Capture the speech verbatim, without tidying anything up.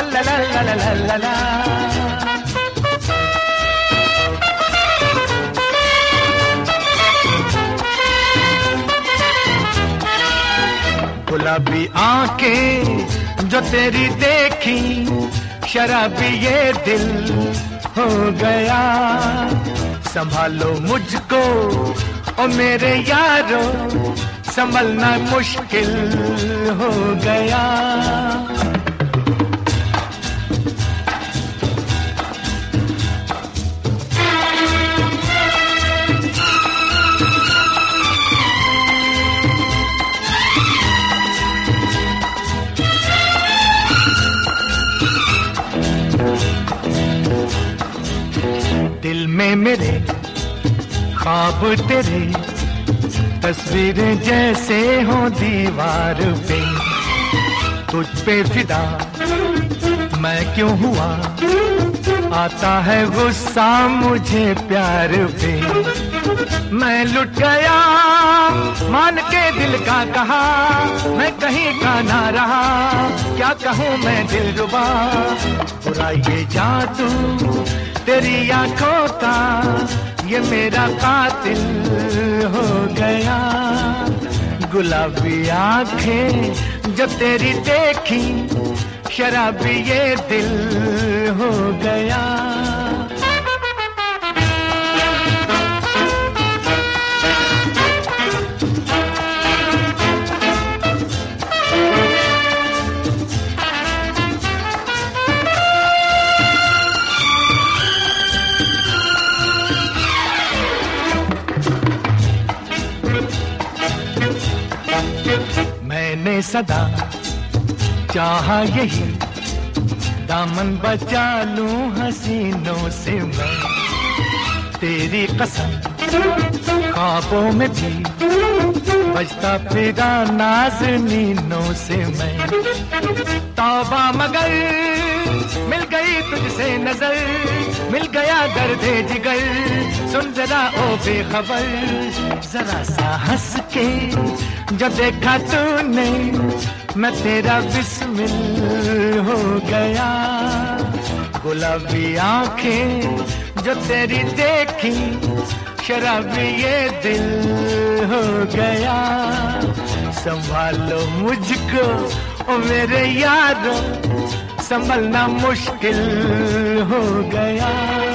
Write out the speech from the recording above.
ला ला ला ला ला ला ला। गुलाबी आंखें जो तेरी देखी, शराबी ये दिल हो गया। संभालो मुझको ओ मेरे यारो, संभलना मुश्किल हो गया। दिल में मेरे ख्वाब तेरे, तस्वीरें जैसे हो दीवार पे। तुझ पे फिदा मैं क्यों हुआ, आता है गुस्सा मुझे प्यार पे। मैं लुट गया मान के दिल का कहा, मैं कहीं का ना रहा, क्या कहूँ मैं दिलरुबा। बुरा ये जादू तेरी आंखों का, ये मेरा कातिल हो गया। गुलाबी आंखें जो तेरी देखी, शराबी ये दिल हो गया। मैंने सदा चाहा यही, दामन बचा लूं हसीनों से मैं। तेरी कसम ख्वाबों में भी बजता फिरा नाज़नीनों से मैं। तौबा मगर मिल गई तुझसे नजर, मिल गया दर्दे जिगर। सुन जरा ओ बेखबर, जरा सा हंस के जो देखा तूने, मैं तेरा बिस्मिल हो गया। गुलाबी आंखें जो तेरी देखी, शराबी ये दिल हो गया। संभालो मुझको ओ मेरे यारो, संभलना मुश्किल हो गया।